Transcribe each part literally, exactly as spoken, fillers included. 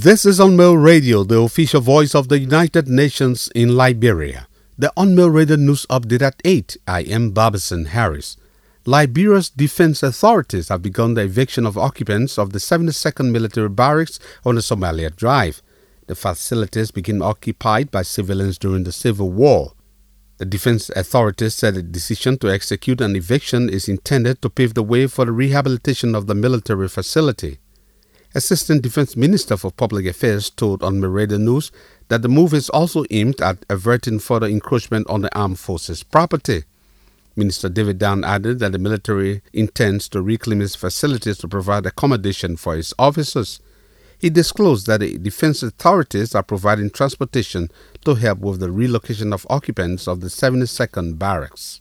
This is Unmail Radio, the official voice of the United Nations in Liberia. The Unmail Radio News Update at eight. I am Barbison Harris. Liberia's defense authorities have begun the eviction of occupants of the seventy-second Military Barracks on the Somalia Drive. The facilities became occupied by civilians during the Civil War. The defense authorities said the decision to execute an eviction is intended to pave the way for the rehabilitation of the military facility. Assistant Defense Minister for Public Affairs told Unmail Radio News that the move is also aimed at averting further encroachment on the armed forces' property. Minister David Down added that the military intends to reclaim its facilities to provide accommodation for its officers. He disclosed that the defense authorities are providing transportation to help with the relocation of occupants of the seventy-second Barracks.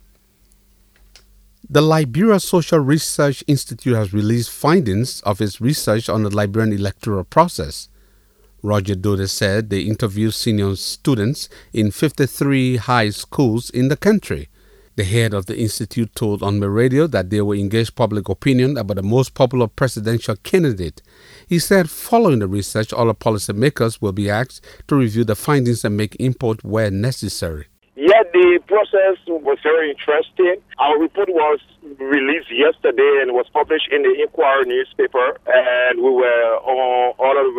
The Liberia Social Research Institute has released findings of its research on the Liberian electoral process. Roger Dode said they interviewed senior students in fifty-three high schools in the country. The head of the institute told Unmail Radio that they will engage public opinion about the most popular presidential candidate. He said following the research, all the policymakers will be asked to review the findings and make input where necessary. Yeah, the process was very interesting. Our report was released yesterday and was published in the Inquirer newspaper, and we were on all of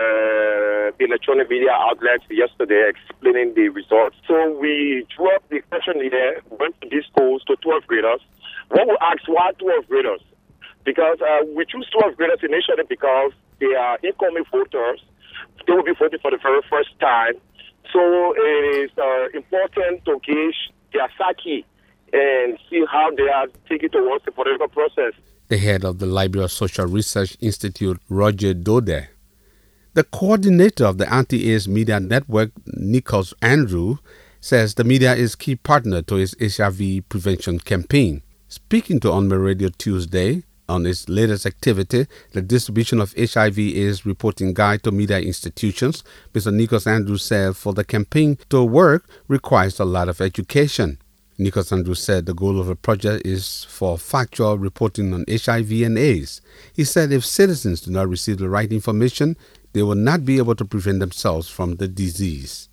the electronic media outlets yesterday explaining the results. So we drew up the questionnaire, went to these schools to twelfth graders. When we asked why twelfth graders, because uh, we choose twelfth graders initially because they are incoming voters. They will be voting for the very first time. So it is uh, important to gauge their psyche and see how they are taking towards the political process. The head of the Liberia Social Research Institute, Roger Dode. The coordinator of the anti-AIDS media network, Nicholas Andrew, says the media is key partner to his H I V prevention campaign. Speaking to Unmail Radio Tuesday on its latest activity, the distribution of H I V AIDS reporting guide to media institutions, Mister Nicholas Andrews said for the campaign to work requires a lot of education. Nicholas Andrews said the goal of the project is for factual reporting on H I V and AIDS. He said if citizens do not receive the right information, they will not be able to prevent themselves from the disease.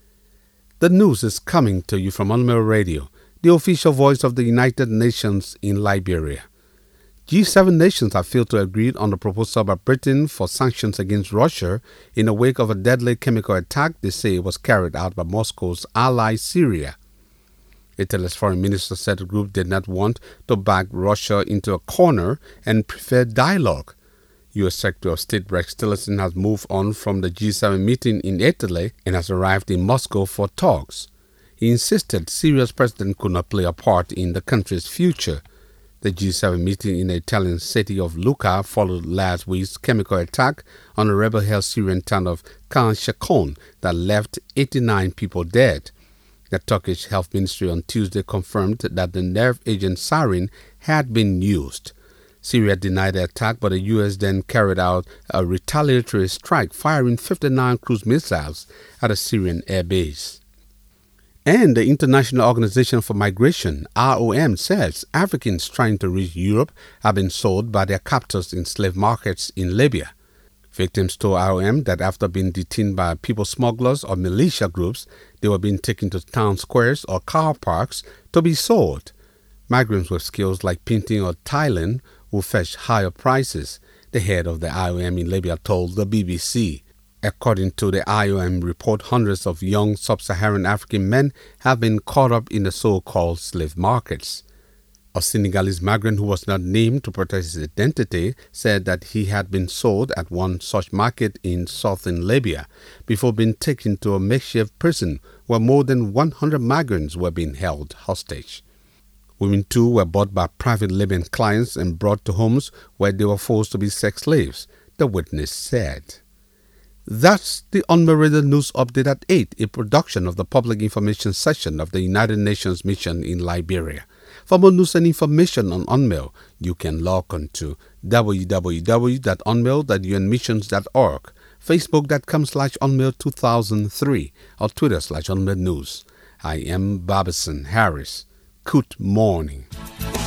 The news is coming to you from Unmail Radio, the official voice of the United Nations in Liberia. G seven nations have failed to agree on the proposal by Britain for sanctions against Russia in the wake of a deadly chemical attack they say was carried out by Moscow's ally Syria. Italy's foreign minister said the group did not want to back Russia into a corner and preferred dialogue. U S Secretary of State Rex Tillerson has moved on from the G seven meeting in Italy and has arrived in Moscow for talks. He insisted Syria's president could not play a part in the country's future. The G seven meeting in the Italian city of Lucca followed last week's chemical attack on the rebel-held Syrian town of Khan Shaykhun that left eighty-nine people dead. The Turkish Health Ministry on Tuesday confirmed that the nerve agent sarin had been used. Syria denied the attack, but the U S then carried out a retaliatory strike, firing fifty-nine cruise missiles at a Syrian air base. And the International Organization for Migration, R O M, says Africans trying to reach Europe have been sold by their captors in slave markets in Libya. Victims told R O M that after being detained by people smugglers or militia groups, they were being taken to town squares or car parks to be sold. Migrants with skills like painting or tiling will fetch higher prices, the head of the I O M in Libya told the B B C. According to the I O M report, hundreds of young sub-Saharan African men have been caught up in the so-called slave markets. A Senegalese migrant who was not named to protect his identity said that he had been sold at one such market in southern Libya before being taken to a makeshift prison where more than one hundred migrants were being held hostage. Women too were bought by private Libyan clients and brought to homes where they were forced to be sex slaves, the witness said. That's the Unmail Radio News Update at eight, a production of the Public Information Section of the United Nations Mission in Liberia. For more news and information on Unmail, you can log on to w w w dot unmail dot u n missions dot org, facebook.com slash unmail 2003, or Twitter slash unmail news. I am Barbison Harris. Good morning.